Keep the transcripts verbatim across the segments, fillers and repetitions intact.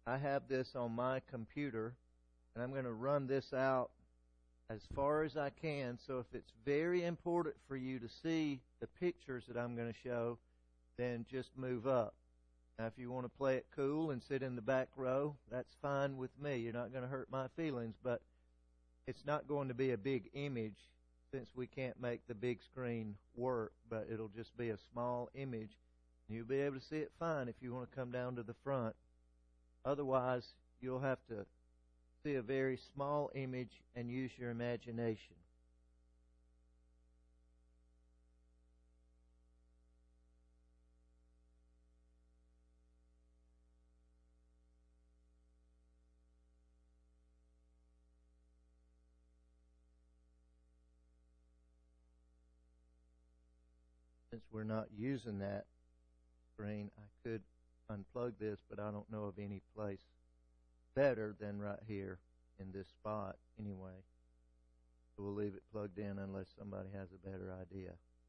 I have this on my computer, and I'm going to run this out as far as I can. So if it's very important for you to see the pictures that I'm going to show, then just move up. Now, if you want to play it cool and sit in the back row, that's fine with me. You're not going to hurt my feelings, but it's not going to be a big image since we can't make the big screen work, but it'll just be a small image. You'll be able to see it fine if you want to come down to the front. Otherwise, you'll have to see a very small image and use your imagination. Since we're not using that screen, I could unplug this, but I don't know of any place better than right here in this spot anyway. So we'll leave it plugged in unless somebody has a better idea.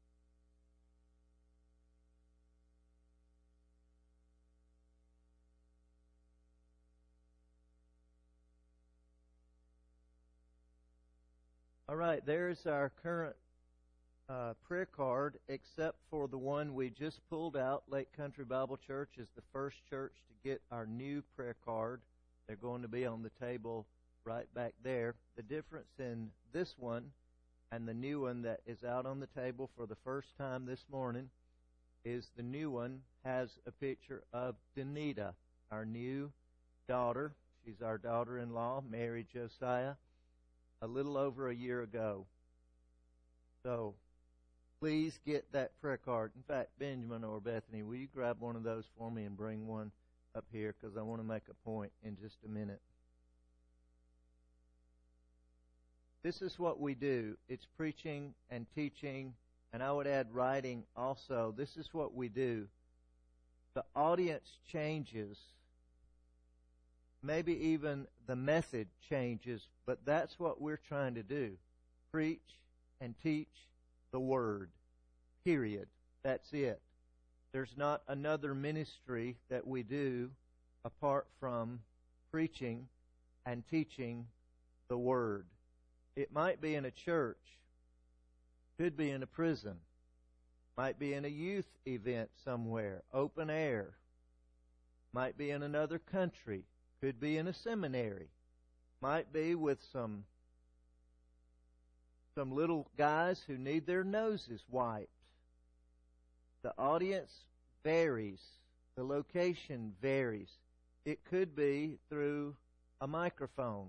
All right, there's our current uh, prayer card, except for the one we just pulled out. Lake Country Bible Church is the first church to get our new prayer card. They're going to be on the table right back there. The difference in this one and the new one that is out on the table for the first time this morning is the new one has a picture of Danita, our new daughter. She's our daughter-in-law, Mary Josiah, a little over a year ago. So please get that prayer card. In fact, Benjamin or Bethany, will you grab one of those for me and bring one up here, because I want to make a point in just a minute. This is what we do. It's preaching and teaching, and I would add writing also. This is what we do. The audience changes. Maybe even the method changes, but that's what we're trying to do. Preach and teach the Word. Period. That's it. There's not another ministry that we do apart from preaching and teaching the Word. It might be in a church, could be in a prison, might be in a youth event somewhere, open air, might be in another country, could be in a seminary, might be with some some little guys who need their noses wiped. The audience varies. The location varies. It could be through a microphone.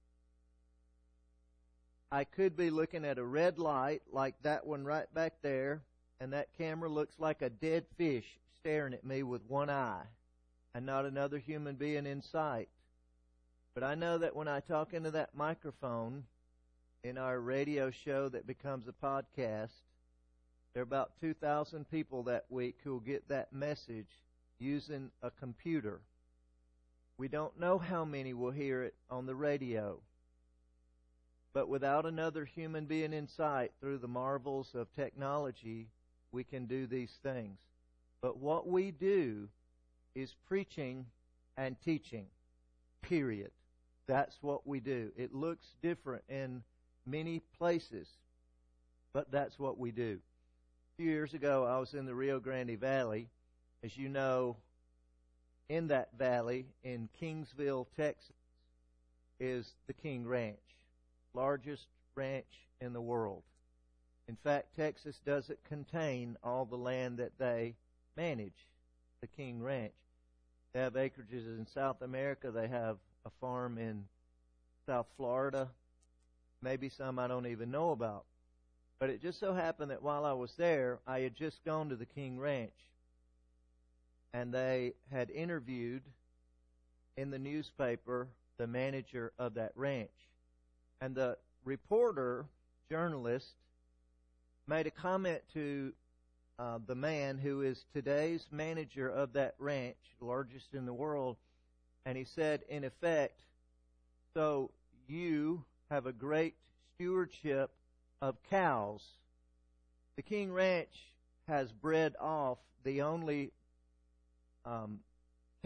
I could be looking at a red light like that one right back there, and that camera looks like a dead fish staring at me with one eye and not another human being in sight. But I know that when I talk into that microphone in our radio show that becomes a podcast, there are about two thousand people that week who will get that message using a computer. We don't know how many will hear it on the radio. But without another human being in sight, through the marvels of technology, we can do these things. But what we do is preaching and teaching. Period. That's what we do. It looks different in many places, but that's what we do. A few years ago, I was in the Rio Grande Valley. As you know, in that valley, in Kingsville, Texas, is the King Ranch, largest ranch in the world. In fact, Texas doesn't contain all the land that they manage, the King Ranch. They have acreages in South America. They have a farm in South Florida, maybe some I don't even know about. But it just so happened that while I was there, I had just gone to the King Ranch, and they had interviewed in the newspaper the manager of that ranch. And the reporter, journalist, made a comment to uh, the man who is today's manager of that ranch, largest in the world, and he said, in effect, so you have a great stewardship of cows. The King Ranch has bred off the only um,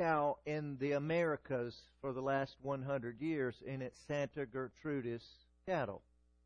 cow in the Americas for the last one hundred years, and it's Santa Gertrudis cattle.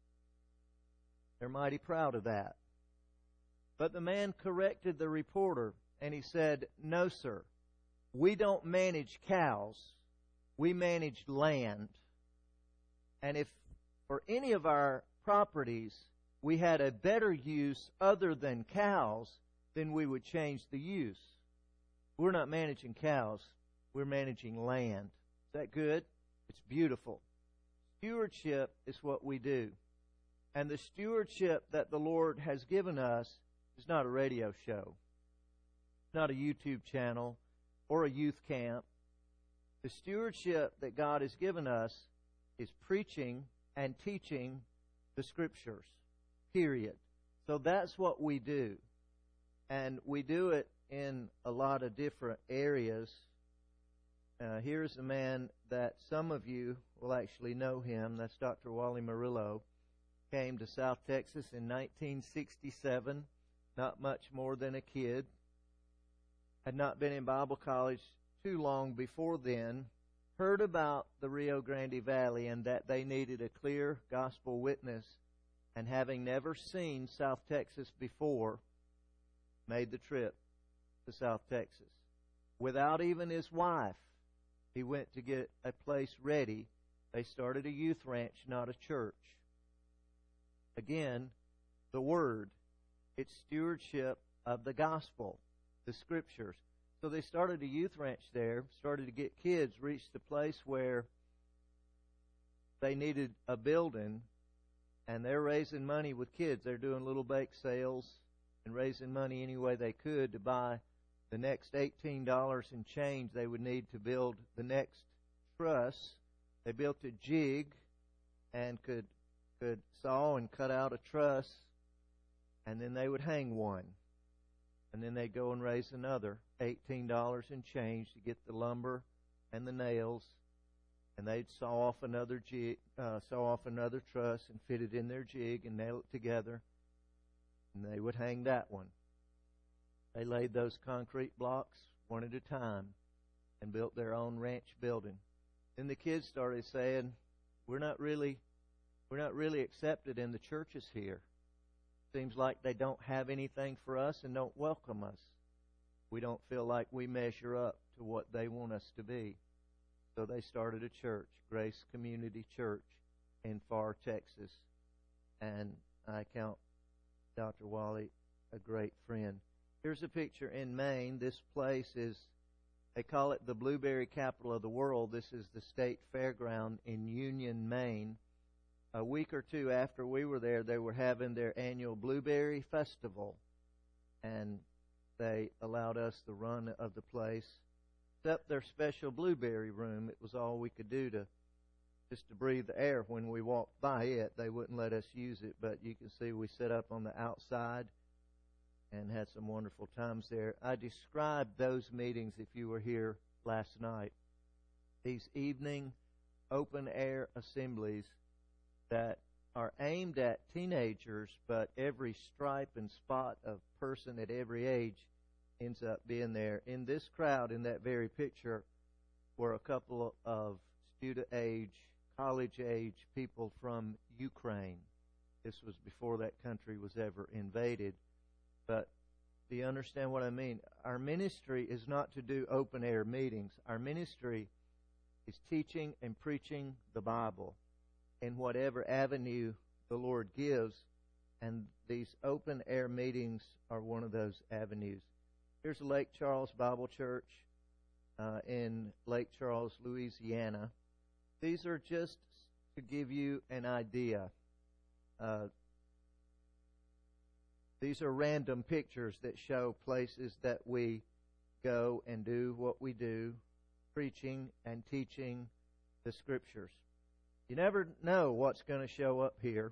They're mighty proud of that. But the man corrected the reporter, and he said, "No, sir. We don't manage cows. We manage land. And if for any of our properties we had a better use other than cows, then we would change the use. We're not managing cows. We're managing land." Is that good? It's beautiful. Stewardship is what we do. And the stewardship that the Lord has given us is not a radio show. It's not a YouTube channel or a youth camp. The stewardship that God has given us is preaching and teaching the Scriptures, period. So that's what we do. And we do it in a lot of different areas. Uh, here's a man that some of you will actually know him. That's Doctor Wally Murillo. Came to South Texas in nineteen sixty-seven, not much more than a kid. Had not been in Bible college too long before then. Heard about the Rio Grande Valley and that they needed a clear gospel witness. And having never seen South Texas before, made the trip to South Texas. Without even his wife, he went to get a place ready. They started a youth ranch, not a church. Again, the Word. It's stewardship of the gospel, the Scriptures. So they started a youth ranch there, started to get kids, reached the place where they needed a building, and they're raising money with kids. They're doing little bake sales and raising money any way they could to buy the next eighteen dollars in change they would need to build the next truss. They built a jig and could could saw and cut out a truss, and then they would hang one. And then they'd go and raise another eighteen dollars in change to get the lumber and the nails. And they'd saw off another jig, uh, saw off another truss and fit it in their jig and nail it together. And they would hang that one. They laid those concrete blocks one at a time and built their own ranch building. Then the kids started saying, "We're not really, we're not really accepted in the churches here. Seems like they don't have anything for us and don't welcome us. We don't feel like we measure up to what they want us to be." So they started a church, Grace Community Church in Pharr, Texas. And I count Doctor Wally a great friend. Here's a picture in Maine. This place is, they call it the blueberry capital of the world. This is the state fairground in Union, Maine. A week or two after we were there, they were having their annual blueberry festival. And they allowed us the run of the place. Except their special blueberry room. It was all we could do to just to breathe the air when we walked by it. They wouldn't let us use it, but you can see we set up on the outside and had some wonderful times there. I described those meetings, if you were here last night, these evening open-air assemblies that are aimed at teenagers, but every stripe and spot of person at every age ends up being there. In this crowd, in that very picture, were a couple of student-age, college-age people from Ukraine. This was before that country was ever invaded. But do you understand what I mean? Our ministry is not to do open-air meetings. Our ministry is teaching and preaching the Bible in whatever avenue the Lord gives, and these open-air meetings are one of those avenues. Here's Lake Charles Bible Church uh, in Lake Charles, Louisiana. These are just to give you an idea. Uh, these are random pictures that show places that we go and do what we do, preaching and teaching the Scriptures. You never know what's going to show up here.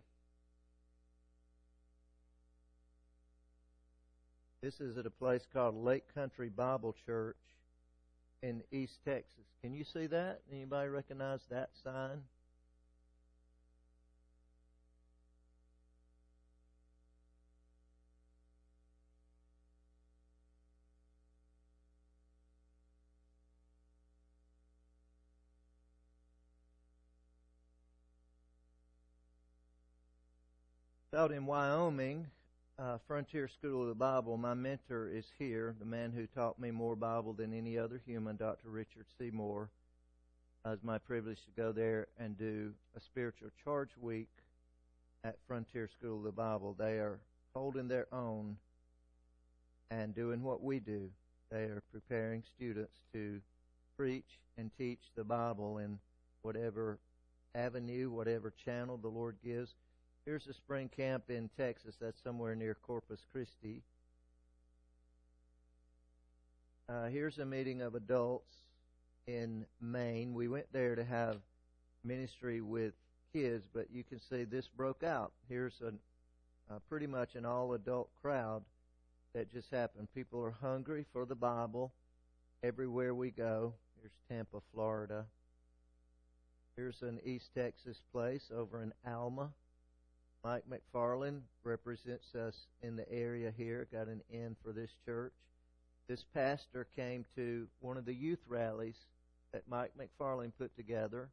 This is at a place called Lake Country Bible Church in East Texas. Can you see that? Anybody recognize that sign? Out in Wyoming, uh, Frontier School of the Bible, my mentor is here, the man who taught me more Bible than any other human, Doctor Richard Seymour. Uh, it's my privilege to go there and do a spiritual charge week at Frontier School of the Bible. They are holding their own and doing what we do. They are preparing students to preach and teach the Bible in whatever avenue, whatever channel the Lord gives. Here's a spring camp in Texas. That's somewhere near Corpus Christi. Uh, here's a meeting of adults in Maine. We went there to have ministry with kids, but you can see this broke out. Here's a, uh, pretty much an all-adult crowd that just happened. People are hungry for the Bible everywhere we go. Here's Tampa, Florida. Here's an East Texas place over in Alma. Mike McFarland represents us in the area here, got an in for this church. This pastor came to one of the youth rallies that Mike McFarland put together.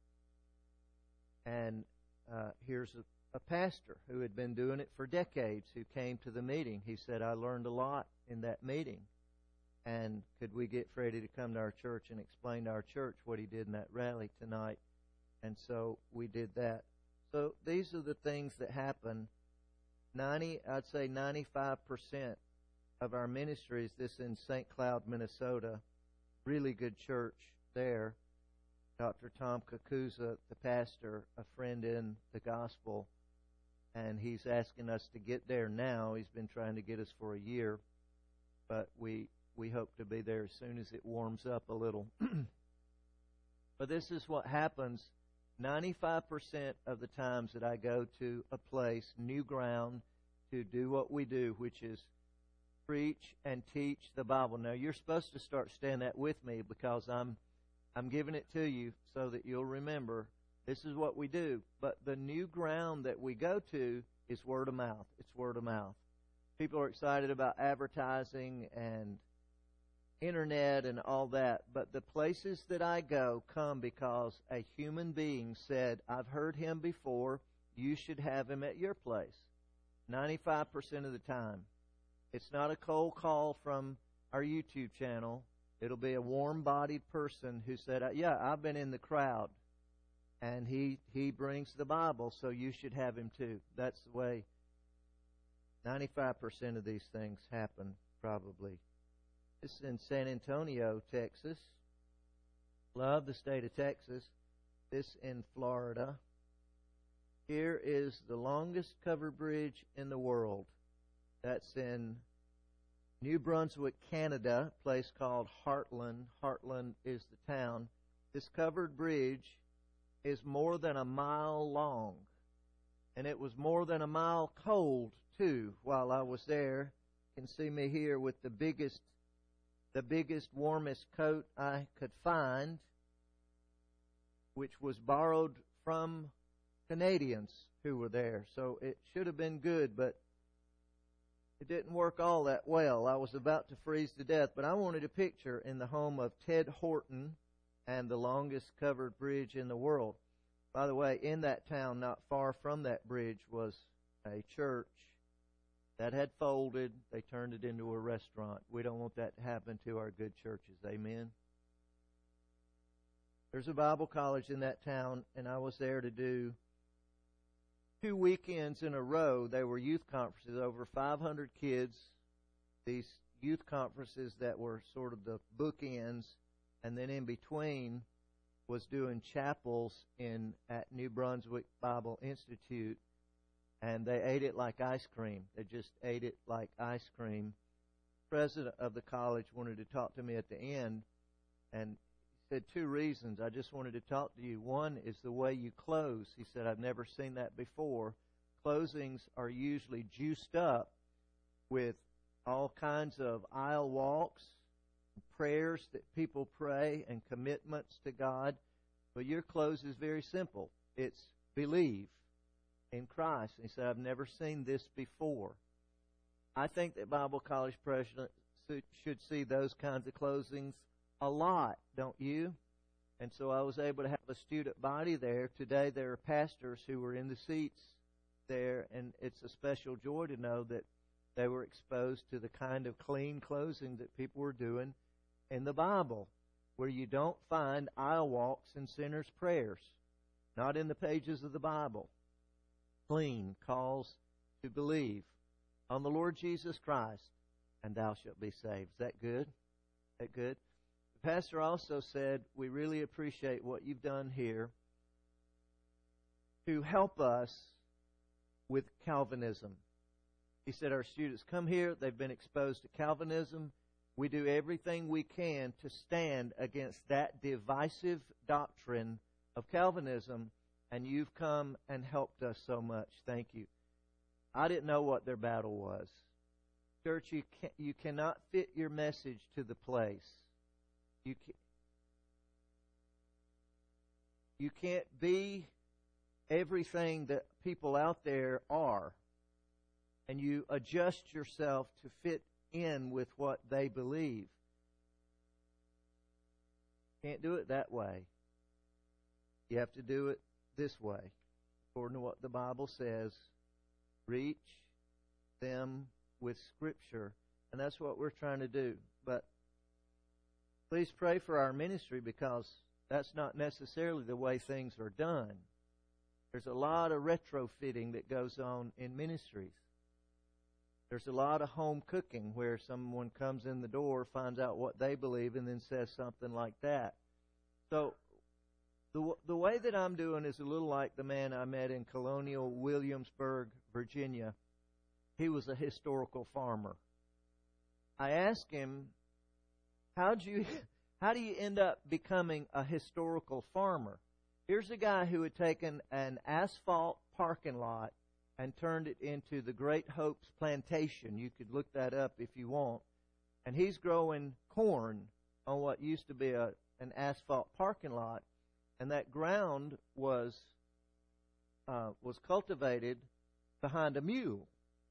And uh, here's a, a pastor who had been doing it for decades who came to the meeting. He said, I learned a lot in that meeting. And could we get Freddie to come to our church and explain to our church what he did in that rally tonight? And so we did that. So these are the things that happen. Ninety, I'd say ninety-five percent of our ministries. This in Saint Cloud, Minnesota, really good church there. Doctor Tom Kakuza, the pastor, a friend in the gospel, and he's asking us to get there now. He's been trying to get us for a year, but we we hope to be there as soon as it warms up a little. But this is what happens. ninety-five percent of the times that I go to a place, new ground, to do what we do, which is preach and teach the Bible. Now, you're supposed to start saying that with me because I'm I'm giving it to you so that you'll remember this is what we do. But the new ground that we go to is word of mouth. It's word of mouth. People are excited about advertising and internet and all that, but the places that I go come because a human being said, I've heard him before, you should have him at your place. ninety-five percent of the time. It's not a cold call from our YouTube channel. It'll be a warm-bodied person who said, yeah, I've been in the crowd, and he he brings the Bible, so you should have him too. That's the way ninety-five percent of these things happen, probably. This is in San Antonio, Texas. Love the state of Texas. This in Florida. Here is the longest covered bridge in the world. That's in New Brunswick, Canada, a place called Heartland. Heartland is the town. This covered bridge is more than a mile long. And it was more than a mile cold, too, while I was there. You can see me here with the biggest the biggest, warmest coat I could find, which was borrowed from Canadians who were there. So it should have been good, but it didn't work all that well. I was about to freeze to death, but I wanted a picture in the home of Ted Horton and the longest covered bridge in the world. By the way, in that town, not far from that bridge, was a church that had folded. They turned it into a restaurant. We don't want that to happen to our good churches. Amen. There's a Bible college in that town, and I was there to do two weekends in a row. They were youth conferences, over five hundred kids. These youth conferences that were sort of the bookends, and then in between was doing chapels in at New Brunswick Bible Institute. And they ate it like ice cream. They just ate it like ice cream. The president of the college wanted to talk to me at the end, and he said two reasons. I just wanted to talk to you. One is the way you close. He said, I've never seen that before. Closings are usually juiced up with all kinds of aisle walks, prayers that people pray, and commitments to God. But your close is very simple. It's believe in Christ. And he said, I've never seen this before. I think that Bible college presidents should see those kinds of closings a lot, don't you? And so I was able to have a student body there. Today there are pastors who were in the seats there, and it's a special joy to know that they were exposed to the kind of clean clothing that people were doing in the Bible, where you don't find aisle walks and sinners' prayers. Not in the pages of the Bible. Clean calls to believe on the Lord Jesus Christ, and thou shalt be saved. Is that good? Is that good? The pastor also said, we really appreciate what you've done here to help us with Calvinism. He said, our students come here, they've been exposed to Calvinism. We do everything we can to stand against that divisive doctrine of Calvinism, and you've come and helped us so much. Thank you. I didn't know what their battle was. Church, you can, you cannot fit your message to the place. You can, you can't be everything that people out there are, and you adjust yourself to fit in with what they believe. Can't do it that way. You have to do it this way, according to what the Bible says. Reach them with Scripture, and that's what we're trying to do. But please pray for our ministry, because that's not necessarily the way things are done. There's a lot of retrofitting that goes on in ministries. There's a lot of home cooking where someone comes in the door, finds out what they believe, and then says something like that. So the the way that I'm doing is a little like the man I met in Colonial Williamsburg, Virginia. He was a historical farmer. I asked him, how'd you, how do you end up becoming a historical farmer? Here's a guy who had taken an asphalt parking lot and turned it into the Great Hopes Plantation. You could look that up if you want. And he's growing corn on what used to be a, an asphalt parking lot. And that ground was uh, was cultivated behind a mule.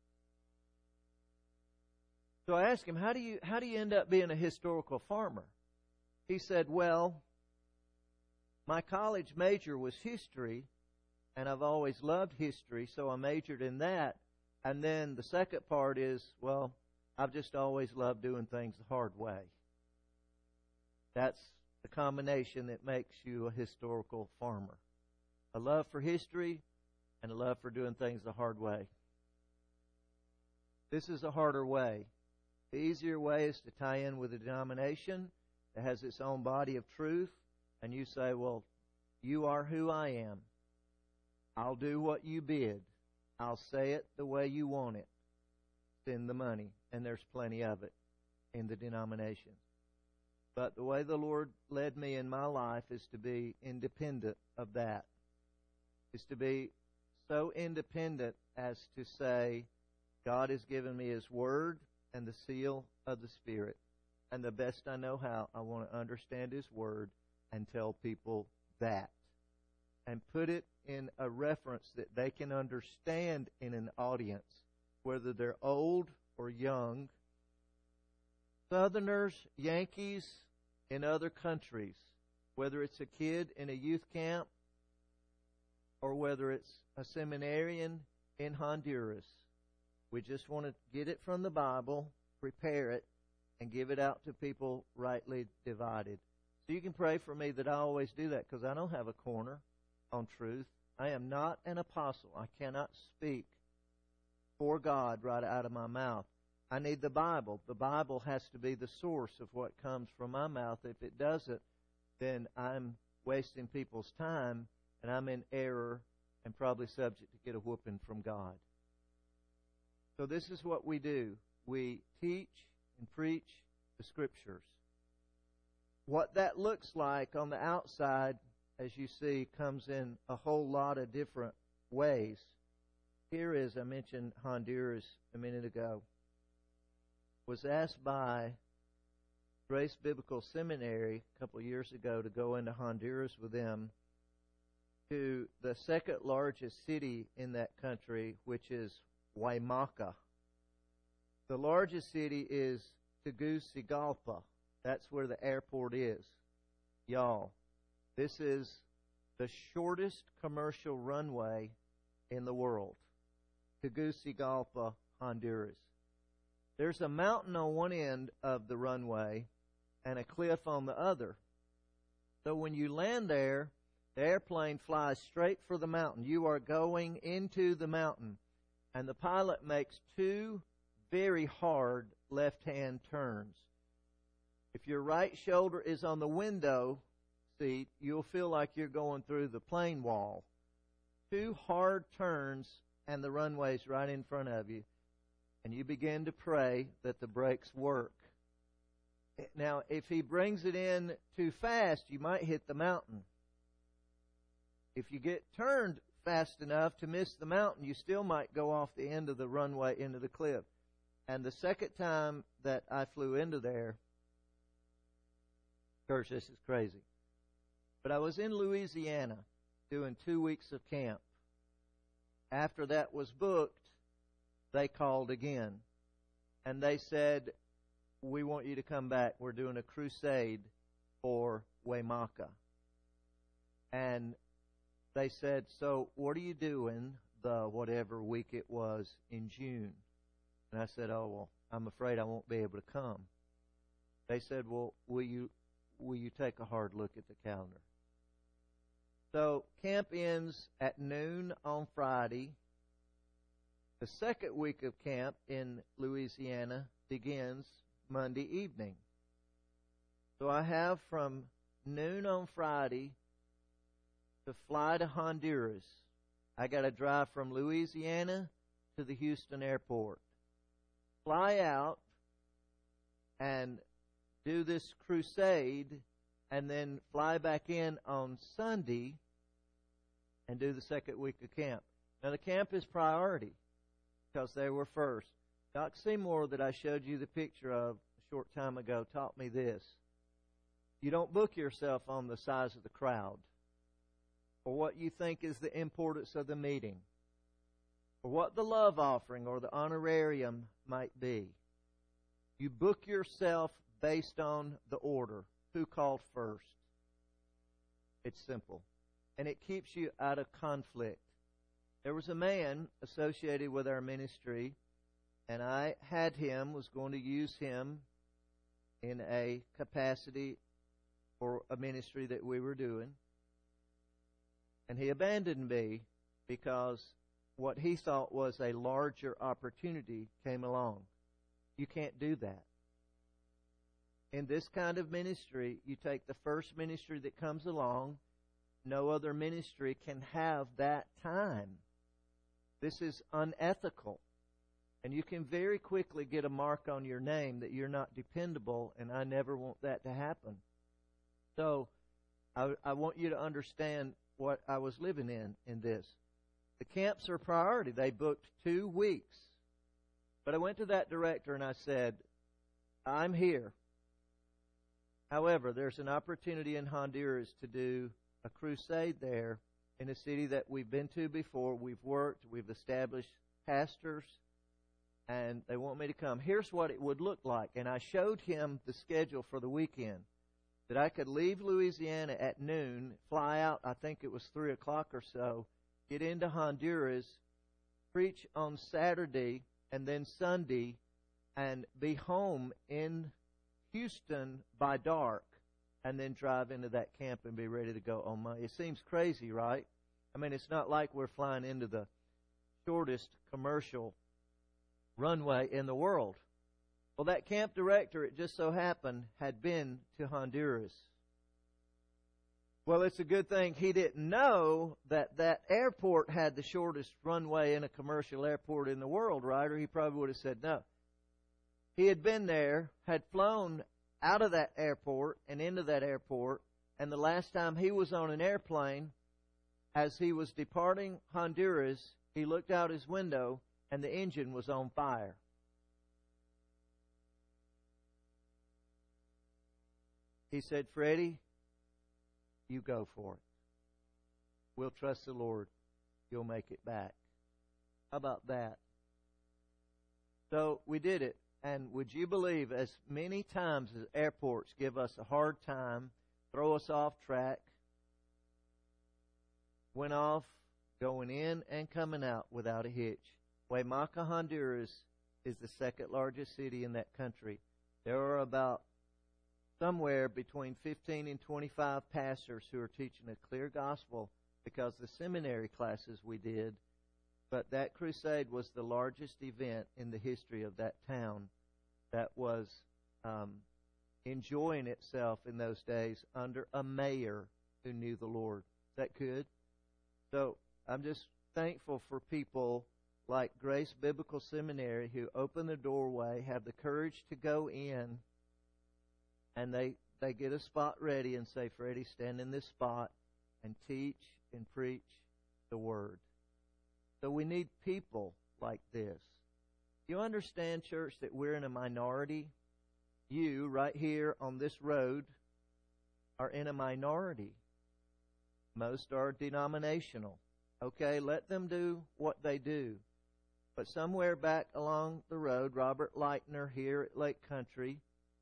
So I asked him, how do you how do you end up being a historical farmer? He said, well, my college major was history, and I've always loved history, so I majored in that. And then the second part is, well, I've just always loved doing things the hard way. That's the combination that makes you a historical farmer. A love for history and a love for doing things the hard way. This is a harder way. The easier way is to tie in with a denomination that has its own body of truth, and you say, well, you are who I am. I'll do what you bid. I'll say it the way you want it. Send the money, and there's plenty of it in the denomination. But the way the Lord led me in my life is to be independent of that. Is to be so independent as to say, God has given me His Word and the seal of the Spirit. And the best I know how, I want to understand His Word and tell people that. And put it in a reference that they can understand in an audience, whether they're old or young, Southerners, Yankees in other countries, whether it's a kid in a youth camp or whether it's a seminarian in Honduras. We just want to get it from the Bible, prepare it, and give it out to people rightly divided. So you can pray for me that I always do that, because I don't have a corner on truth. I am not an apostle. I cannot speak for God right out of my mouth. I need the Bible. The Bible has to be the source of what comes from my mouth. If it doesn't, then I'm wasting people's time, and I'm in error and probably subject to get a whooping from God. So this is what we do. We teach and preach the Scriptures. What that looks like on the outside, as you see, comes in a whole lot of different ways. Here is, I mentioned Honduras a minute ago, was asked by Grace Biblical Seminary a couple of years ago to go into Honduras with them to the second largest city in that country, which is Guaymaca. The largest city is Tegucigalpa. That's where the airport is. Y'all, this is the shortest commercial runway in the world. Tegucigalpa, Honduras. There's a mountain on one end of the runway and a cliff on the other. So when you land there, the airplane flies straight for the mountain. You are going into the mountain. And the pilot makes two very hard left-hand turns. If your right shoulder is on the window seat, you'll feel like you're going through the plane wall. Two hard turns, and the runway's right in front of you. And you begin to pray that the brakes work. Now, if he brings it in too fast, you might hit the mountain. If you get turned fast enough to miss the mountain, you still might go off the end of the runway into the cliff. And the second time that I flew into there, church, this is crazy. But I was in Louisiana doing two weeks of camp. After that was booked, they called again. And they said, we want you to come back. We're doing a crusade for Huaymaca. And they said, so what are you doing the whatever week it was in June? And I said, oh, well, I'm afraid I won't be able to come. They said, well, will you will you take a hard look at the calendar? So camp ends at noon on Friday. The second week of camp in Louisiana begins Monday evening. So I have from noon on Friday to fly to Honduras. I got to drive from Louisiana to the Houston airport. Fly out and do this crusade, and then fly back in on Sunday and do the second week of camp. Now, the camp is priority because they were first. Doc Seymour, that I showed you the picture of a short time ago, taught me this. You don't book yourself on the size of the crowd, or what you think is the importance of the meeting, or what the love offering or the honorarium might be. You book yourself based on the order. Who called first? It's simple. And it keeps you out of conflict. There was a man associated with our ministry, and I had him, was going to use him in a capacity for a ministry that we were doing. And he abandoned me because what he thought was a larger opportunity came along. You can't do that. In this kind of ministry, you take the first ministry that comes along. No other ministry can have that time. This is unethical. And you can very quickly get a mark on your name that you're not dependable, and I never want that to happen. So, I, I want you to understand what I was living in in this. The camps are priority. They booked two weeks. But I went to that director and I said, I'm here. However, there's an opportunity in Honduras to do a crusade there in a city that we've been to before. We've worked, we've established pastors, and they want me to come. Here's what it would look like. And I showed him the schedule for the weekend. That I could leave Louisiana at noon, fly out, I think it was three o'clock or so, get into Honduras, preach on Saturday and then Sunday, and be home in Houston by dark, and then drive into that camp and be ready to go on Monday. It seems crazy, right? I mean, it's not like we're flying into the shortest commercial runway in the world. Well, that camp director, it just so happened, had been to Honduras. Well, it's a good thing he didn't know that that airport had the shortest runway in a commercial airport in the world, right? Or he probably would have said no. He had been there, had flown out of that airport and into that airport, and the last time he was on an airplane, as he was departing Honduras, he looked out his window and the engine was on fire. He said, Freddie, you go for it. We'll trust the Lord. You'll make it back. How about that? So we did it. And would you believe, as many times as airports give us a hard time, throw us off track, went off going in and coming out without a hitch. Huaymaca, Honduras is the second largest city in that country. There are about somewhere between fifteen and twenty-five pastors who are teaching a clear gospel because the seminary classes we did. But that crusade was the largest event in the history of that town that was um, enjoying itself in those days under a mayor who knew the Lord. Is that good? So I'm just thankful for people like Grace Biblical Seminary who open the doorway, have the courage to go in, and they, they get a spot ready and say, Freddie, stand in this spot and teach and preach the Word. So we need people like this. You understand, church, that we're in a minority? You, right here on this road, are in a minority. Most are denominational. Okay, let them do what they do. But somewhere back along the road, Robert Leitner here at Lake Country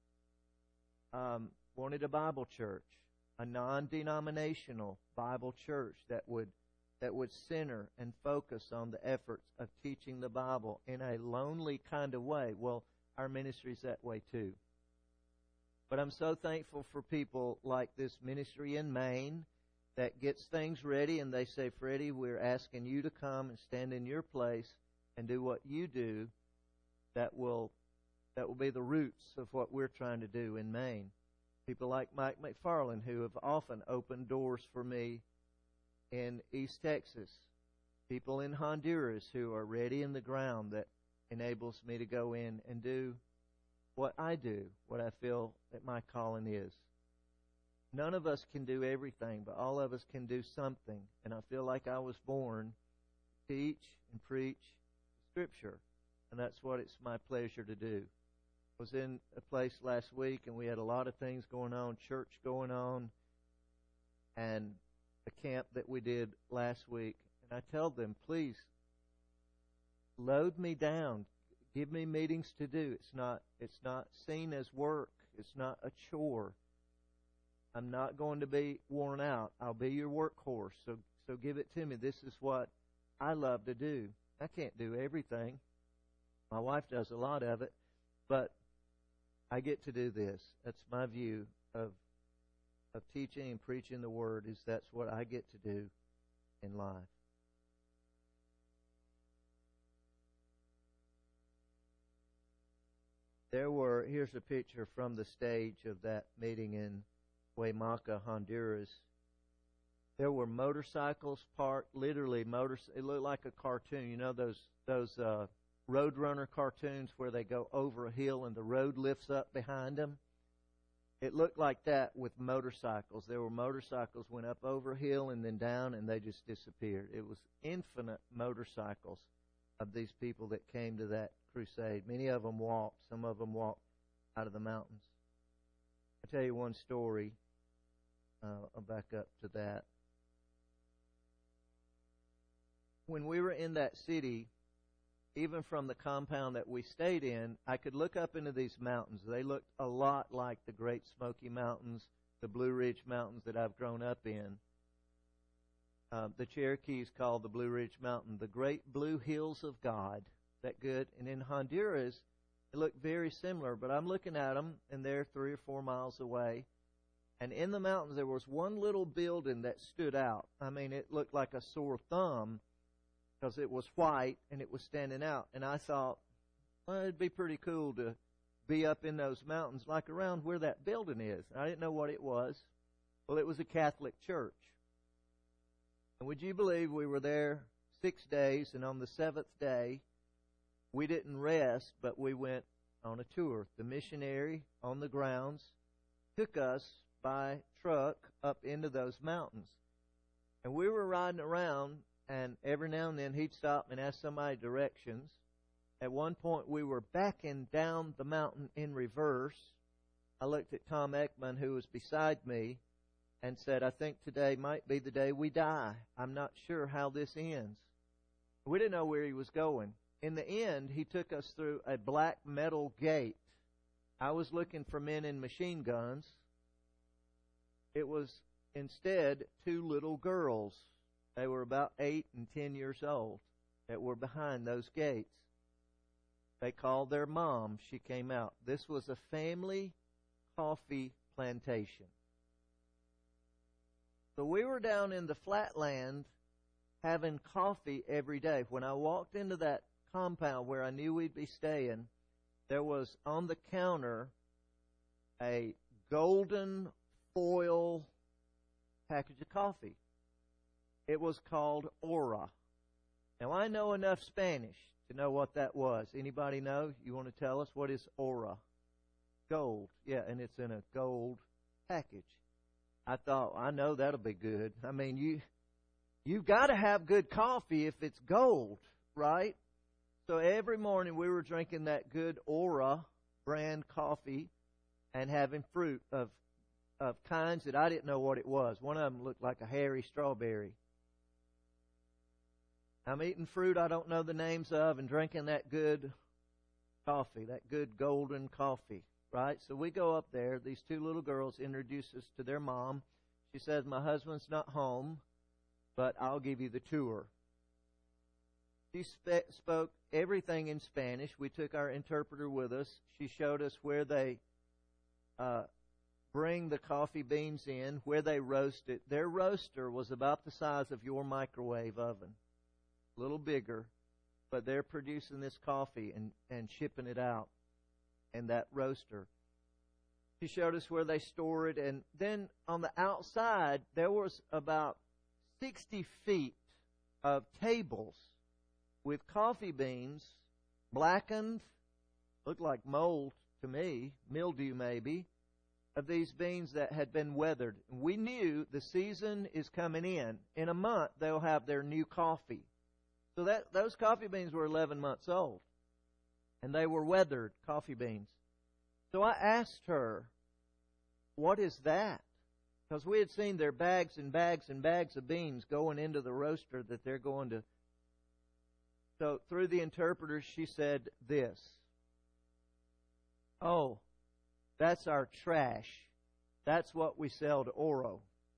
um, wanted a Bible church, a non-denominational Bible church that would that would center and focus on the efforts of teaching the Bible in a lonely kind of way. Well, our ministry's that way too. But I'm so thankful for people like this ministry in Maine that gets things ready and they say, Freddie, we're asking you to come and stand in your place and do what you do. That will that will be the roots of what we're trying to do in Maine. People like Mike McFarland who have often opened doors for me in East Texas. People in Honduras who are ready in the ground that enables me to go in and do what I do, what I feel that my calling is. None of us can do everything, but all of us can do something. And I feel like I was born to teach and preach Scripture. And that's what it's my pleasure to do. I was in a place last week and we had a lot of things going on, church going on, and a camp that we did last week. And I told them, please, load me down. Give me meetings to do. It's not, it's not seen as work. It's not a chore. I'm not going to be worn out. I'll be your workhorse. So, so give it to me. This is what I love to do. I can't do everything. My wife does a lot of it, but I get to do this. That's my view of of teaching and preaching the Word, is that's what I get to do in life. There were, here's a picture from the stage of that meeting in Huaymaca, Honduras. There were motorcycles parked, literally motors. It looked like a cartoon. You know those those uh, Roadrunner cartoons where they go over a hill and the road lifts up behind them? It looked like that with motorcycles. There were motorcycles went up over a hill and then down, and they just disappeared. It was infinite motorcycles of these people that came to that crusade. Many of them walked. Some of them walked out of the mountains. I'll tell you one story. Uh, I'll back up to that. When we were in that city, even from the compound that we stayed in, I could look up into these mountains. They looked a lot like the Great Smoky Mountains, the Blue Ridge Mountains that I've grown up in. Uh, the Cherokees called the Blue Ridge Mountain the Great Blue Hills of God. That good? And in Honduras, it looked very similar, but I'm looking at them, and they're three or four miles away. And in the mountains, there was one little building that stood out. I mean, it looked like a sore thumb, because it was white and it was standing out. And I thought, well, it'd be pretty cool to be up in those mountains, like around where that building is. I didn't know what it was. Well, it was a Catholic church. And would you believe we were there six days, and on the seventh day, we didn't rest, but we went on a tour. The missionary on the grounds took us by truck up into those mountains. And we were riding around, and every now and then he'd stop and ask somebody directions. At one point, we were backing down the mountain in reverse. I looked at Tom Ekman, who was beside me, and said, I think today might be the day we die. I'm not sure how this ends. We didn't know where he was going. In the end, he took us through a black metal gate. I was looking for men in machine guns. It was instead two little girls. They were about eight and ten years old. that were behind those gates. They called their mom. She came out. This was a family coffee plantation. So we were down in the flatland having coffee every day. When I walked into that compound where I knew we'd be staying, there was on the counter a golden foil package of coffee. It was called Ora. Now, I know enough Spanish to know what that was. Anybody know? You want to tell us what is Ora? Gold. Yeah, and it's in a gold package. I thought, I know that'll be good. I mean, you, you've got to have good coffee if it's gold, right? So every morning we were drinking that good Ora brand coffee and having fruit of of kinds that I didn't know what it was. One of them looked like a hairy strawberry. I'm eating fruit I don't know the names of and drinking that good coffee, that good golden coffee, right? So we go up there. These two little girls introduce us to their mom. She says, my husband's not home, but I'll give you the tour. She spe- spoke everything in Spanish. We took our interpreter with us. She showed us where they uh, bring the coffee beans in, where they roast it. Their roaster was about the size of your microwave oven, a little bigger, but they're producing this coffee and, and shipping it out in that roaster. She showed us where they store it, and then on the outside, there was about sixty feet of tables with coffee beans, blackened, looked like mold to me, mildew maybe, of these beans that had been weathered. We knew the season is coming in. In a month, they'll have their new coffee. So that those coffee beans were eleven months old, and they were weathered coffee beans. So I asked her, what is that? Because we had seen their bags and bags and bags of beans going into the roaster that they're going to. So through the interpreter, she said this. Oh, that's our trash. That's what we sell to Oro.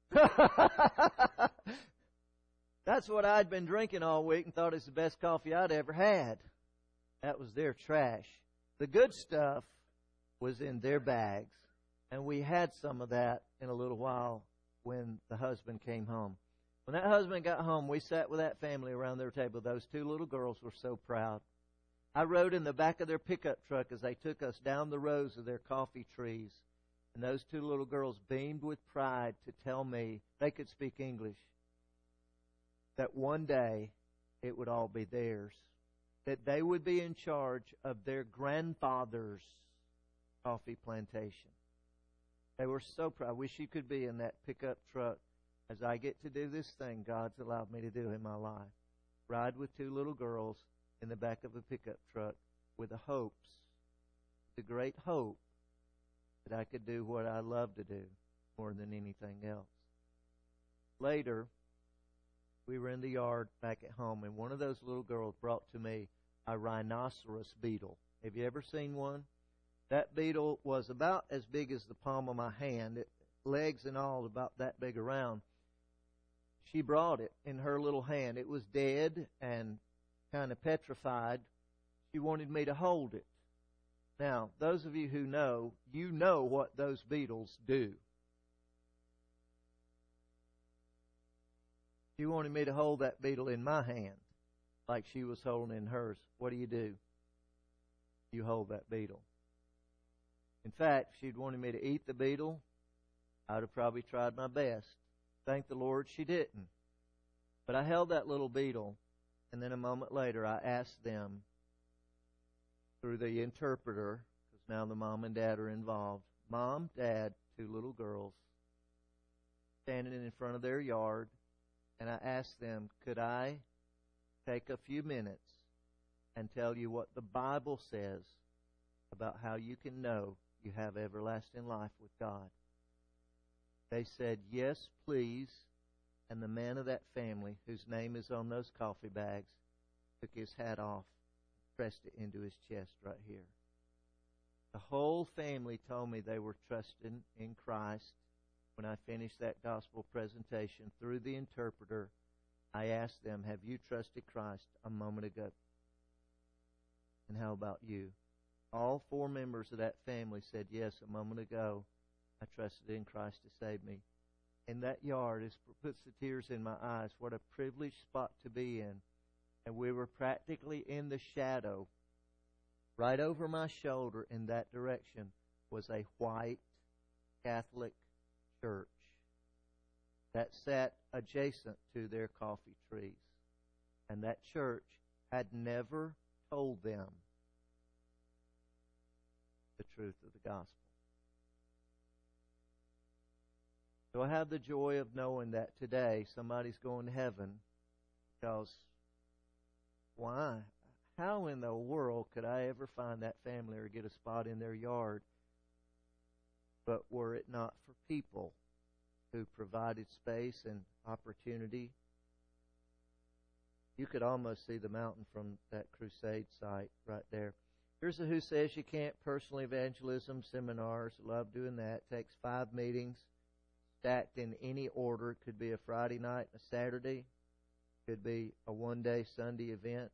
That's what I'd been drinking all week and thought it was the best coffee I'd ever had. That was their trash. The good stuff was in their bags. And we had some of that in a little while when the husband came home. When that husband got home, we sat with that family around their table. Those two little girls were so proud. I rode in the back of their pickup truck as they took us down the rows of their coffee trees. And those two little girls beamed with pride to tell me they could speak English, that one day it would all be theirs, that they would be in charge of their grandfather's coffee plantation. They were so proud. I wish you could be in that pickup truck as I get to do this thing God's allowed me to do in my life. Ride with two little girls in the back of a pickup truck with the hopes, the great hope that I could do what I love to do more than anything else. Later, we were in the yard back at home, and one of those little girls brought to me a rhinoceros beetle. Have you ever seen one? That beetle was about as big as the palm of my hand, it, legs and all about that big around. She brought it in her little hand. It was dead and kind of petrified. She wanted me to hold it. Now, those of you who know, you know what those beetles do. She wanted me to hold that beetle in my hand like she was holding in hers. What do you do? You hold that beetle. In fact, if she'd wanted me to eat the beetle, I'd have probably tried my best. Thank the Lord she didn't. But I held that little beetle, and then a moment later I asked them through the interpreter, because now the mom and dad are involved. Mom, Dad, two little girls, standing in front of their yard, and I asked them, could I take a few minutes and tell you what the Bible says about how you can know you have everlasting life with God? They said, yes, please. And the man of that family, whose name is on those coffee bags, took his hat off, pressed it into his chest right here. The whole family told me they were trusting in Christ. When I finished that gospel presentation through the interpreter, I asked them, have you trusted Christ a moment ago? And how about you? All four members of that family said, yes, a moment ago, I trusted in Christ to save me. And that yard is, puts the tears in my eyes. What a privileged spot to be in. And we were practically in the shadow. Right over my shoulder in that direction was a white Catholic church that sat adjacent to their coffee trees. And that church had never told them the truth of the gospel. So I have the joy of knowing that today somebody's going to heaven because why? How in the world could I ever find that family or get a spot in their yard? But were it not for people who provided space and opportunity, you could almost see the mountain from that crusade site right there. Here's a Who Says You Can't personal evangelism seminars. Love doing that. Takes five meetings, stacked in any order. It could be a Friday night and a Saturday. Could be a one-day Sunday event.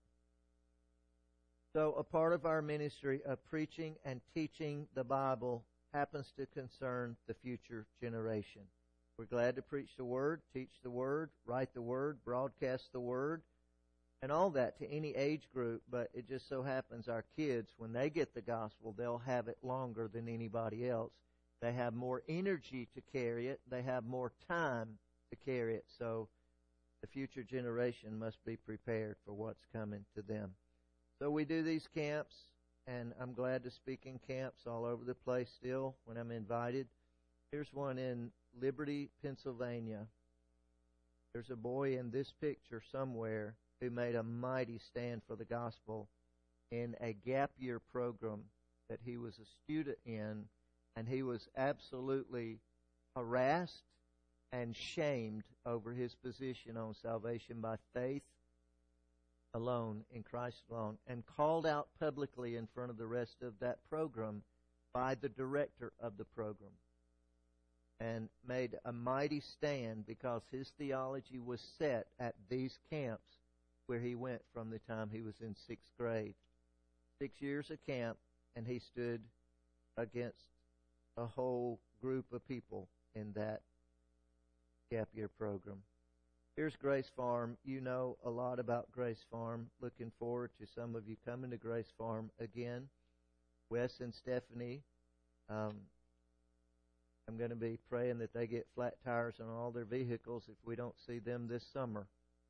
So a part of our ministry of preaching and teaching the Bible happens to concern the future generation. We're glad to preach the Word, teach the Word, write the Word, broadcast the Word, and all that to any age group, but it just so happens our kids, when they get the gospel, they'll have it longer than anybody else. They have more energy to carry it. They have more time to carry it. So the future generation must be prepared for what's coming to them. So we do these camps, and I'm glad to speak in camps all over the place still when I'm invited. Here's one in Liberty, Pennsylvania. There's a boy in this picture somewhere who made a mighty stand for the gospel in a gap year program that he was a student in, and he was absolutely harassed and shamed over his position on salvation by faith alone, in Christ alone, and called out publicly in front of the rest of that program by the director of the program, and made a mighty stand because his theology was set at these camps where he went from the time he was in sixth grade. Six years of camp, and he stood against a whole group of people in that gap year program. Here's Grace Farm. You know a lot about Grace Farm. Looking forward to some of you coming to Grace Farm again. Wes and Stephanie, um, I'm going to be praying that they get flat tires on all their vehicles if we don't see them this summer.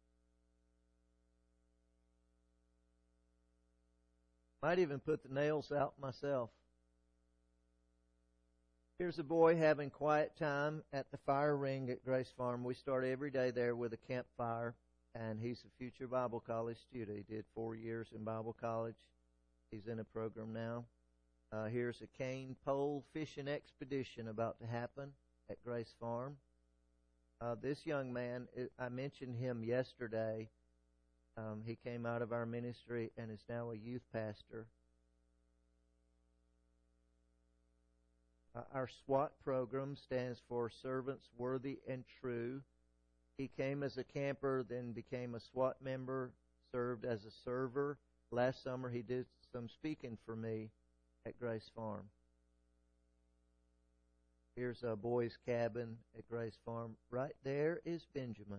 Might even put the nails out myself. Here's a boy having quiet time at the fire ring at Grace Farm. We start every day there with a campfire, and he's a future Bible college student. He did four years in Bible college. He's in a program now. Uh, here's a cane pole fishing expedition about to happen at Grace Farm. Uh, this young man, I mentioned him yesterday. Um, he came out of our ministry and is now a youth pastor. Uh, our SWAT program stands for Servants Worthy and True. He came as a camper, then became a SWAT member, served as a server. Last summer he did some speaking for me at Grace Farm. Here's a boys' cabin at Grace Farm. Right there is Benjamin.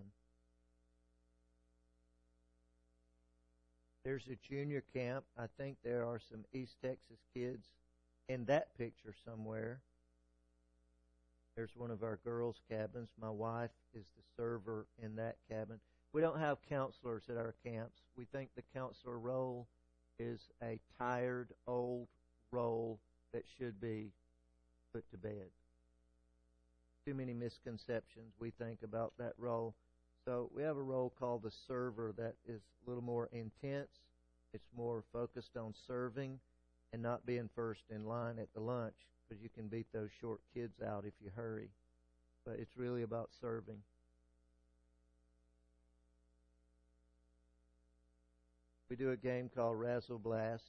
There's a junior camp. I think there are some East Texas kids in that picture somewhere. There's one of our girls' cabins. My wife is the server in that cabin. We don't have counselors at our camps. We think the counselor role is a tired, old role that should be put to bed. Too many misconceptions, we think, about that role. So we have a role called the server that is a little more intense. It's more focused on serving and not being first in line at the lunch, because you can beat those short kids out if you hurry. But it's really about serving. We do a game called Razzle Blast.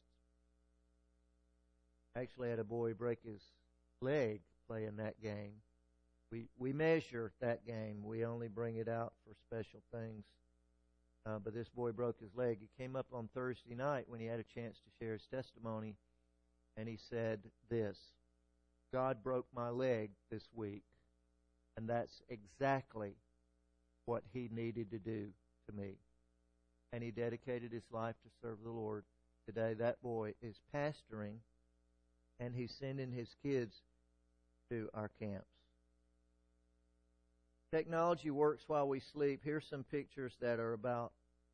I actually had a boy break his leg playing that game. We we measure that game. We only bring it out for special things. uh, but this boy broke his leg. He came up on Thursday night when he had a chance to share his testimony, and he said this: God broke my leg this week, and that's exactly what he needed to do to me. And he dedicated his life to serve the Lord. Today, that boy is pastoring, and he's sending his kids to our camps. Technology works while we sleep. Here's some pictures that are about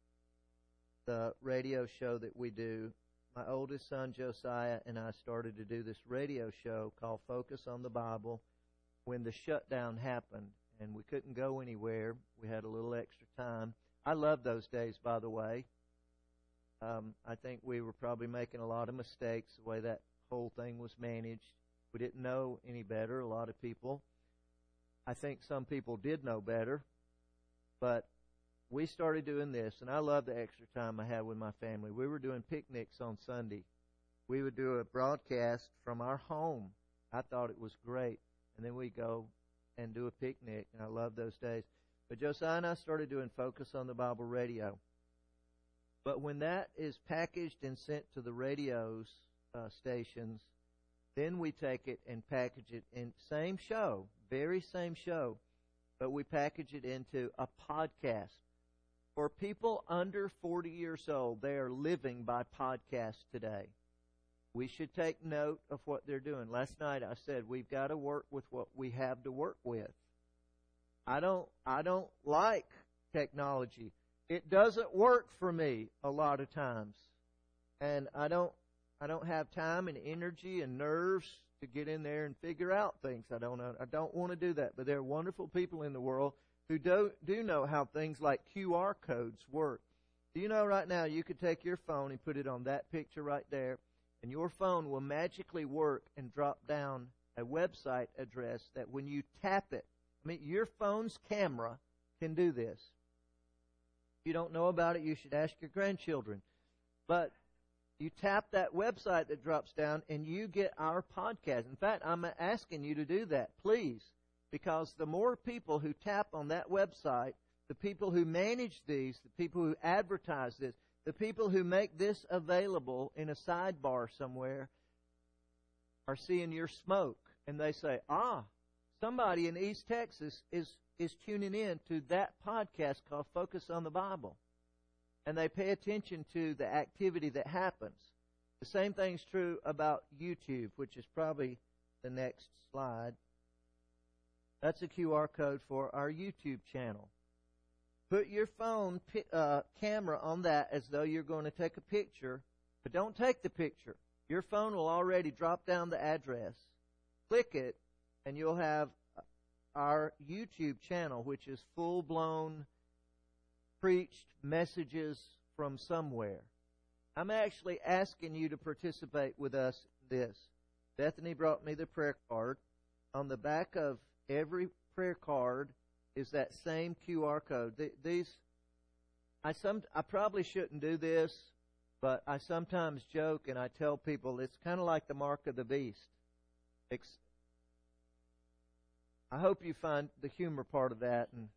the radio show that we do. My oldest son, Josiah, and I started to do this radio show called Focus on the Bible when the shutdown happened, and we couldn't go anywhere. We had a little extra time. I love those days, by the way. Um, I think we were probably making a lot of mistakes the way that whole thing was managed. We didn't know any better, a lot of people. I think some people did know better. But we started doing this, and I love the extra time I had with my family. We were doing picnics on Sunday. We would do a broadcast from our home. I thought it was great. And then we'd go and do a picnic, and I love those days. But Josiah and I started doing Focus on the Bible radio. But when that is packaged and sent to the radio uh, stations, then we take it and package it in same show, very same show, but we package it into a podcast. For people under forty years old, they are living by podcasts today. We should take note of what they're doing. Last night I said we've got to work with what we have to work with. I don't I don't like technology. It doesn't work for me a lot of times. And I don't I don't have time and energy and nerves to get in there and figure out things. I don't I don't want to do that. But there are wonderful people in the world who do do know how things like Q R codes work. Do you know right now you could take your phone and put it on that picture right there, and your phone will magically work and drop down a website address that when you tap it, I mean, your phone's camera can do this. If you don't know about it, you should ask your grandchildren. But you tap that website that drops down, and you get our podcast. In fact, I'm asking you to do that, please, because the more people who tap on that website, the people who manage these, the people who advertise this, the people who make this available in a sidebar somewhere are seeing your smoke. And they say, ah, somebody in East Texas is, is tuning in to that podcast called Focus on the Bible. And they pay attention to the activity that happens. The same thing's true about YouTube, which is probably the next slide. That's a Q R code for our YouTube channel. Put your phone uh, camera on that as though you're going to take a picture, but don't take the picture. Your phone will already drop down the address. Click it, and you'll have our YouTube channel, which is full-blown preached messages from somewhere. I'm actually asking you to participate with us in this. Bethany brought me the prayer card. On the back of every prayer card is that same Q R code. These, I some, I probably shouldn't do this, but I sometimes joke and I tell people it's kind of like the mark of the beast. I hope you find the humor part of that. And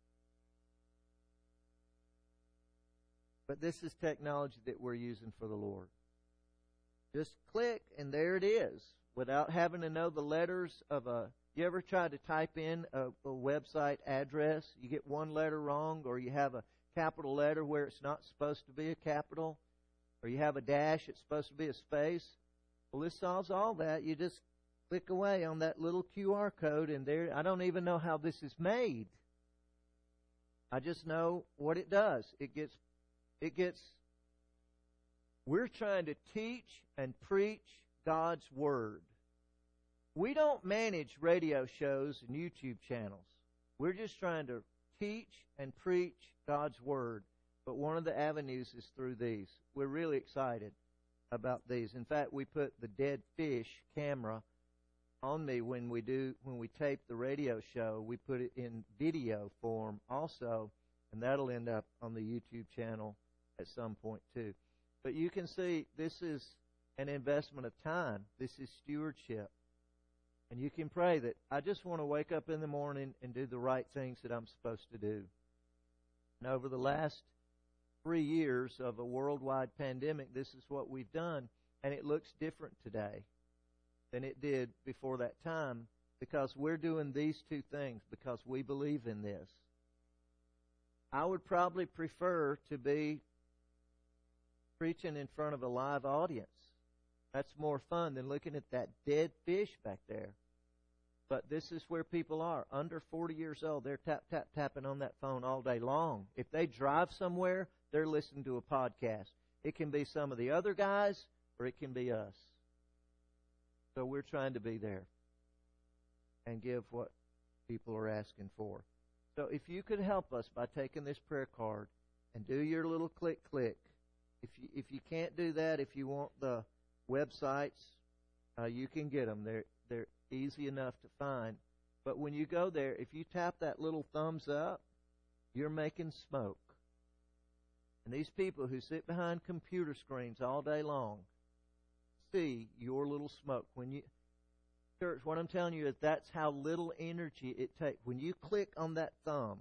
but this is technology that we're using for the Lord. Just click, and there it is, without having to know the letters of a... You ever try to type in a, a website address? You get one letter wrong, or you have a capital letter where it's not supposed to be a capital, or you have a dash, it's supposed to be a space. Well, this solves all that. You just click away on that little Q R code, and there, I don't even know how this is made. I just know what it does. It gets, it gets, we're trying to teach and preach God's Word. We don't manage radio shows and YouTube channels. We're just trying to teach and preach God's Word. But one of the avenues is through these. We're really excited about these. In fact, we put the dead fish camera on me when we do when we tape the radio show. We put it in video form also, and that'll end up on the YouTube channel at some point too. But you can see this is an investment of time. This is stewardship. And you can pray that I just want to wake up in the morning and do the right things that I'm supposed to do. And over the last three years of a worldwide pandemic, this is what we've done, and it looks different today than it did before that time, because we're doing these two things because we believe in this. I would probably prefer to be preaching in front of a live audience. That's more fun than looking at that dead fish back there. But this is where people are. Under forty years old, they're tap, tap, tapping on that phone all day long. If they drive somewhere, they're listening to a podcast. It can be some of the other guys, or it can be us. So we're trying to be there and give what people are asking for. So if you could help us by taking this prayer card and do your little click, click. If you, if you can't do that, if you want the websites, uh, you can get them. They're, they're easy enough to find. But when you go there, if you tap that little thumbs up, you're making smoke. And these people who sit behind computer screens all day long see your little smoke. When you, church, what I'm telling you is that's how little energy it takes. When you click on that thumb,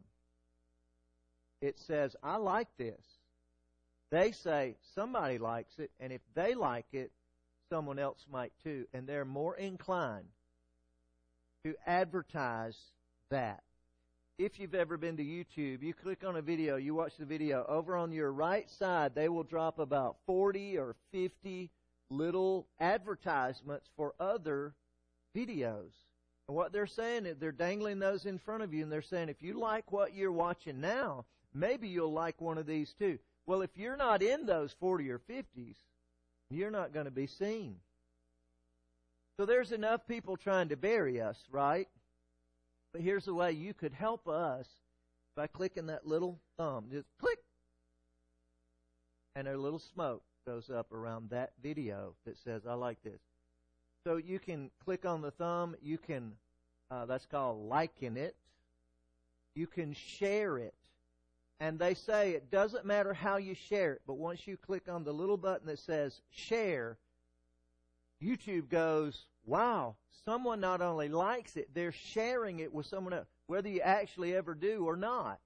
it says, I like this. They say somebody likes it, and if they like it, someone else might too. And they're more inclined to advertise that. If you've ever been to YouTube, you click on a video, you watch the video. Over on your right side, they will drop about forty or fifty little advertisements for other videos. And what they're saying is they're dangling those in front of you, and they're saying, if you like what you're watching now, maybe you'll like one of these too. Well, if you're not in those forty or fifties, you're not going to be seen. So there's enough people trying to bury us, right? But here's the way you could help us by clicking that little thumb. Just click. And a little smoke goes up around that video that says, I like this. So you can click on the thumb. You can, uh, that's called liking it. You can share it. And they say it doesn't matter how you share it, but once you click on the little button that says share, YouTube goes, wow, someone not only likes it, they're sharing it with someone else, whether you actually ever do or not.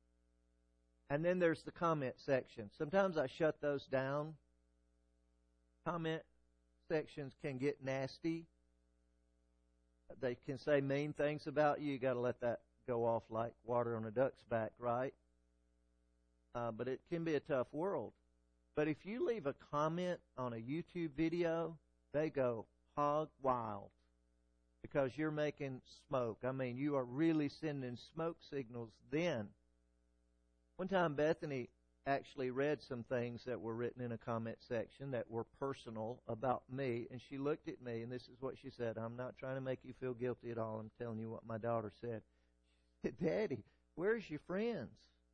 And then there's the comment section. Sometimes I shut those down. Comment sections can get nasty. They can say mean things about you. You got to let that go off like water on a duck's back, right? Uh, but it can be a tough world. But if you leave a comment on a YouTube video, they go hog wild because you're making smoke. I mean, you are really sending smoke signals then. One time, Bethany actually read some things that were written in a comment section that were personal about me, and she looked at me, and this is what she said. I'm not trying to make you feel guilty at all. I'm telling you what my daughter said. She said, Daddy, where's your friends?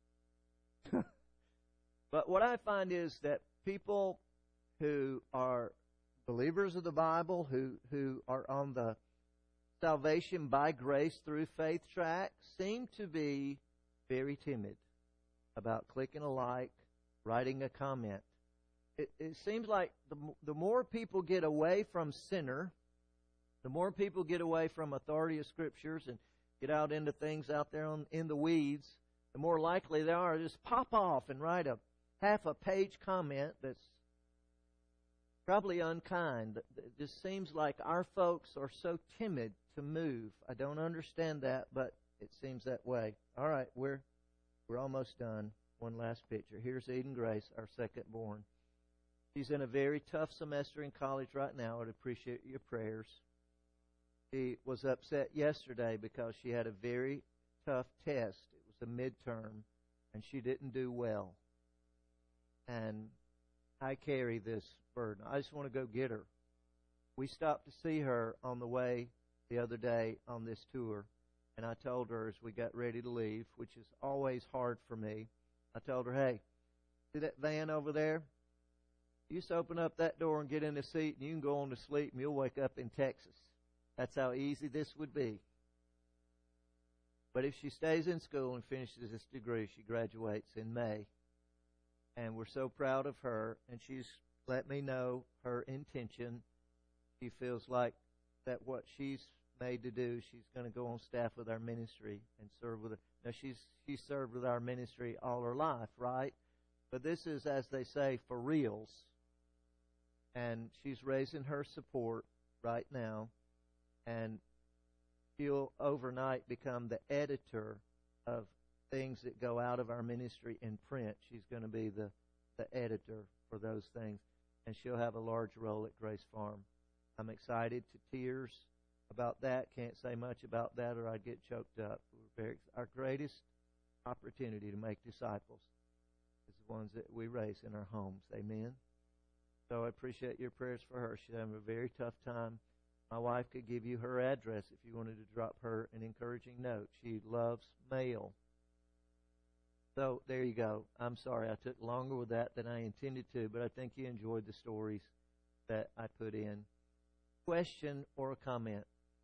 But what I find is that people who are believers of the Bible, who, who are on the salvation by grace through faith track, seem to be very timid about clicking a like, writing a comment. It, it seems like the, the more people get away from sinner, the more people get away from authority of Scriptures and get out into things out there on, in the weeds, the more likely they are to just pop off and write a half a page comment that's probably unkind. It just seems like our folks are so timid to move. I don't understand that, but it seems that way. All right, we're we're almost done. One last picture. Here's Eden Grace, our second born. She's in a very tough semester in college right now. I'd appreciate your prayers. She was upset yesterday because she had a very tough test. It was a midterm, and she didn't do well. And I carry this burden. I just want to go get her. We stopped to see her on the way the other day on this tour, and I told her as we got ready to leave, which is always hard for me, I told her, hey, see that van over there? You just open up that door and get in the seat, and you can go on to sleep, and you'll wake up in Texas. That's how easy this would be. But if she stays in school and finishes this degree, she graduates in May. And we're so proud of her, and she's let me know her intention. She feels like that what she's made to do, she's going to go on staff with our ministry and serve with it. Now, she's she's served with our ministry all her life, right? But this is, as they say, for reals. And she's raising her support right now. And she'll overnight become the editor of things that go out of our ministry in print. She's going to be the, the editor for those things. And she'll have a large role at Grace Farm. I'm excited to tears about that. Can't say much about that or I'd get choked up. We're very, our greatest opportunity to make disciples is the ones that we raise in our homes. Amen. So I appreciate your prayers for her. She's having a very tough time. My wife could give you her address if you wanted to drop her an encouraging note. She loves mail. So there you go. I'm sorry I took longer with that than I intended to, but I think you enjoyed the stories that I put in. Question or a comment?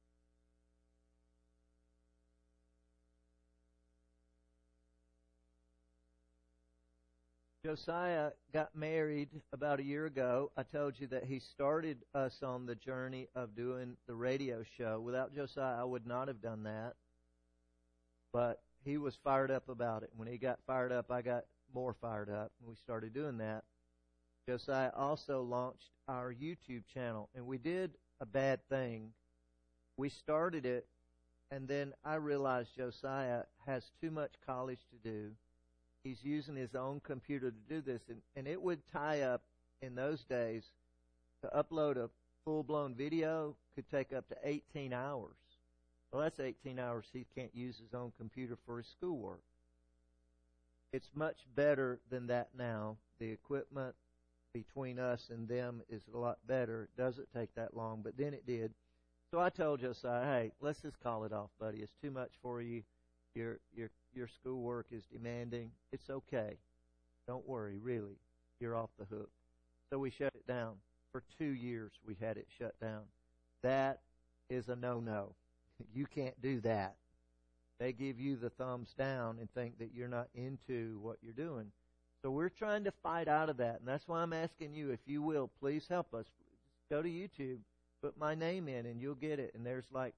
Josiah got married about a year ago. I told you that he started us on the journey of doing the radio show. Without Josiah, I would not have done that. But he was fired up about it. When he got fired up, I got more fired up, and we started doing that. Josiah also launched our YouTube channel, and we did a bad thing. We started it, and then I realized Josiah has too much college to do. He's using his own computer to do this, and, and it would tie up in those days to upload a full-blown video could take up to eighteen hours. Well, that's eighteen hours he can't use his own computer for his schoolwork. It's much better than that now. The equipment between us and them is a lot better. It doesn't take that long, but then it did. So I told Josiah, hey, let's just call it off, buddy. It's too much for you. Your your your schoolwork is demanding. It's okay. Don't worry, really. You're off the hook. So we shut it down. For two years we had it shut down. That is a no-no. You can't do that. They give you the thumbs down and think that you're not into what you're doing. So we're trying to fight out of that. And that's why I'm asking you, if you will, please help us. Go to YouTube, put my name in, and you'll get it. And there's like,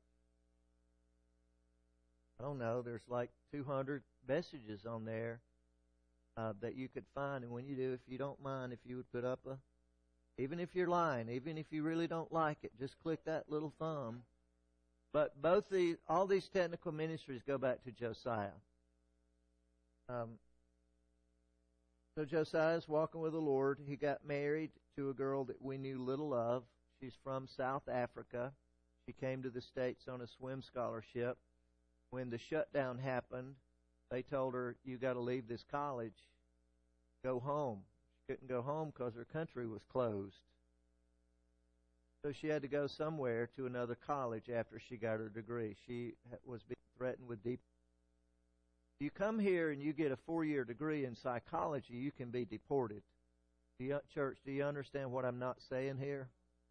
I don't know, there's like two hundred messages on there uh, that you could find. And when you do, if you don't mind, if you would put up a, even if you're lying, even if you really don't like it, just click that little thumb. But both the all these technical ministries go back to Josiah. Um, so Josiah's walking with the Lord. He got married to a girl that we knew little of. She's from South Africa. She came to the States on a swim scholarship. When the shutdown happened, they told her, you got to leave this college, go home. She couldn't go home because her country was closed. So she had to go somewhere to another college after she got her degree. She was being threatened with deep. If you come here and you get a four-year degree in psychology, you can be deported. Do you, church, do you understand what I'm not saying here?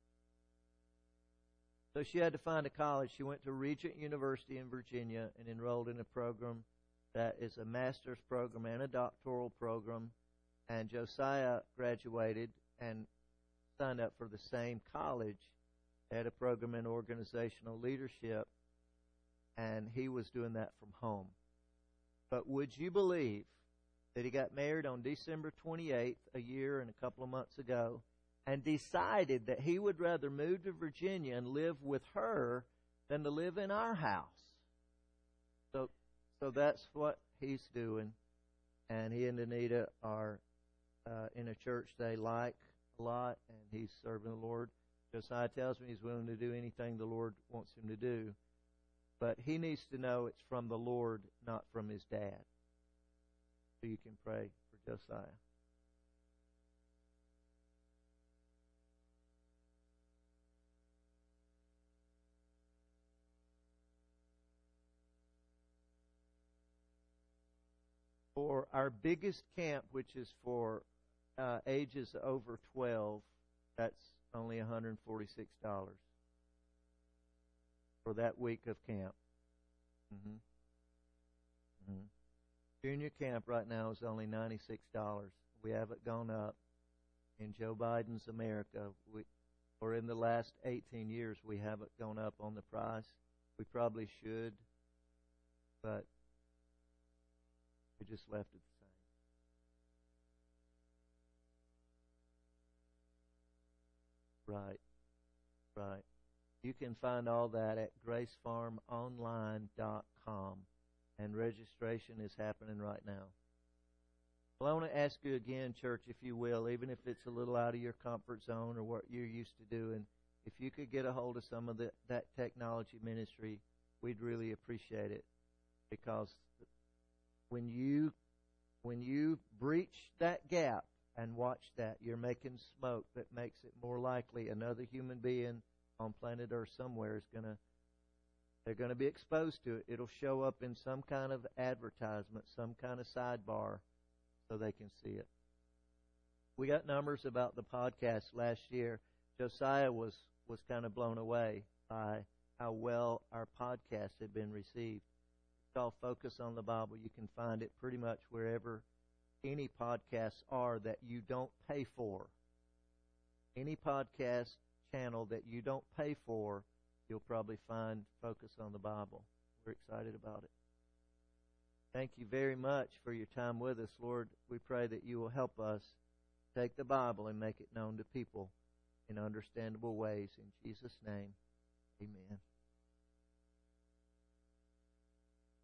So she had to find a college. She went to Regent University in Virginia and enrolled in a program that is a master's program and a doctoral program. And Josiah graduated and signed up for the same college. They had a program in organizational leadership, and he was doing that from home. But would you believe that he got married on December twenty-eighth, a year and a couple of months ago, and decided that he would rather move to Virginia and live with her than to live in our house? So, so that's what he's doing. And he and Anita are uh, in a church they like a lot, and he's serving the Lord. Josiah tells me he's willing to do anything the Lord wants him to do. But he needs to know it's from the Lord, not from his dad. So you can pray for Josiah. For our biggest camp, which is for uh, ages over twelve, that's only one hundred forty-six dollars for that week of camp. Mm-hmm. Mm-hmm. Junior camp right now is only ninety-six dollars. We haven't gone up. In Joe Biden's America, we, or in the last eighteen years, we haven't gone up on the price. We probably should, but we just left it the Right. Right. You can find all that at grace farm online dot com, and registration is happening right now. Well, I want to ask you again, church, if you will, even if it's a little out of your comfort zone or what you're used to doing, if you could get a hold of some of the, that technology ministry, we'd really appreciate it. Because when you when you breach that gap and watch that, you're making smoke that makes it more likely another human being on planet Earth somewhere is going to, they're going to be exposed to it. It'll show up in some kind of advertisement, some kind of sidebar, so they can see it. We got numbers about the podcast last year. Josiah was, was kind of blown away by how well our podcast had been received. It's called Focus on the Bible. You can find it pretty much wherever any podcasts are that you don't pay for. Any podcast channel that you don't pay for, you'll probably find Focus on the Bible. We're excited about it. Thank you very much for your time with us. Lord, we pray that you will help us take the Bible and make it known to people in understandable ways. In Jesus' name, amen.